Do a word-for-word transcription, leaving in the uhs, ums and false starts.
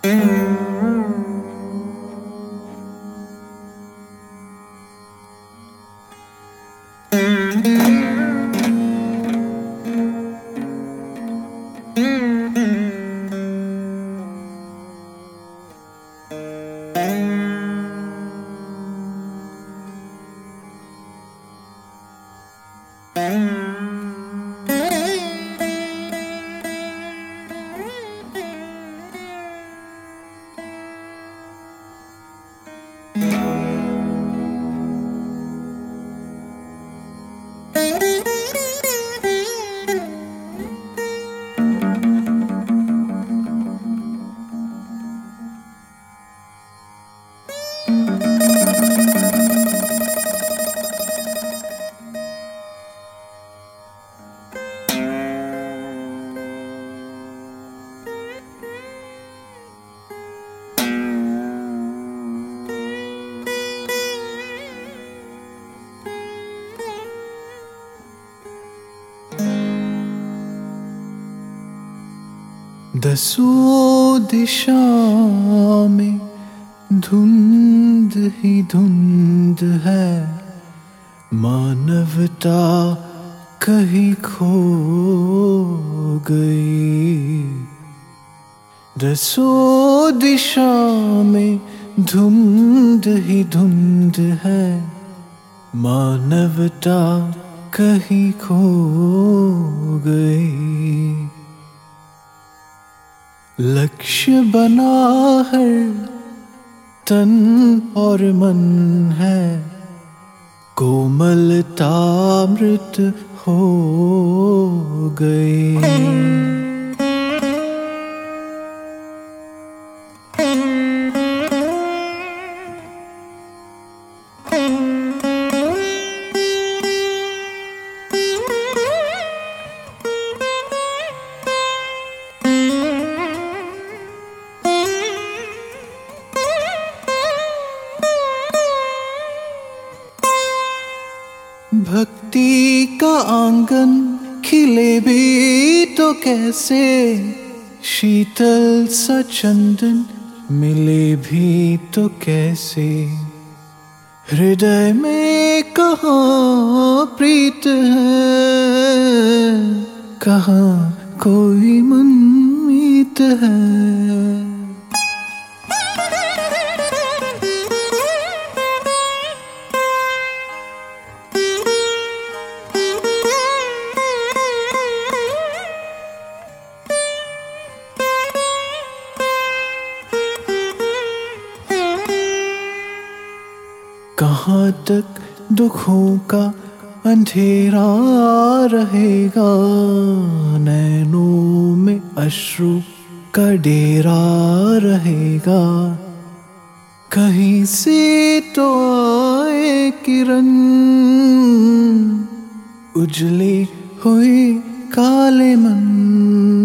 दसों दिशा में धुंध ही धुंध है, मानवता कहीं खो गई। दसों दिशा में धुंध ही धुंध है, मानवता कहीं खो गई। लक्ष्य बना हर तन और मन है, कोमलता मृत हो गई। भक्ति का आंगन खिले भी तो कैसे, शीतल सा चंदन मिले भी तो कैसे। हृदय में कहाँ प्रीत है, कहाँ कोई मनमीत है। कहाँ तक दुखों का अंधेरा रहेगा, नैनों में अश्रु का डेरा रहेगा। कहीं से तो आए किरण, उजली हुई काले मन।